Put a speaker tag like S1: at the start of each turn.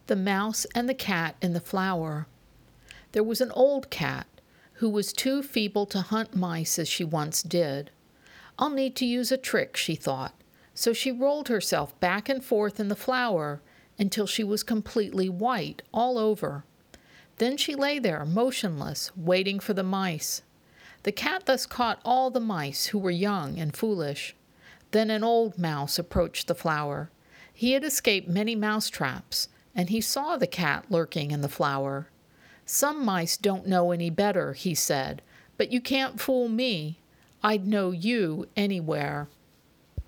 S1: The Mouse and the Cat in the Flower. There was an old cat who was too feeble to hunt mice as she once did. "I'll need to use a trick," she thought. So she rolled herself back and forth in the flour until she was completely white all over. Then she lay there, motionless, waiting for the mice. The cat thus caught all the mice who were young and foolish. Then an old mouse approached the flour. He had escaped many mouse traps, and he saw the cat lurking in the flour. "Some mice don't know any better," he said, "but you can't fool me. I'd know you anywhere."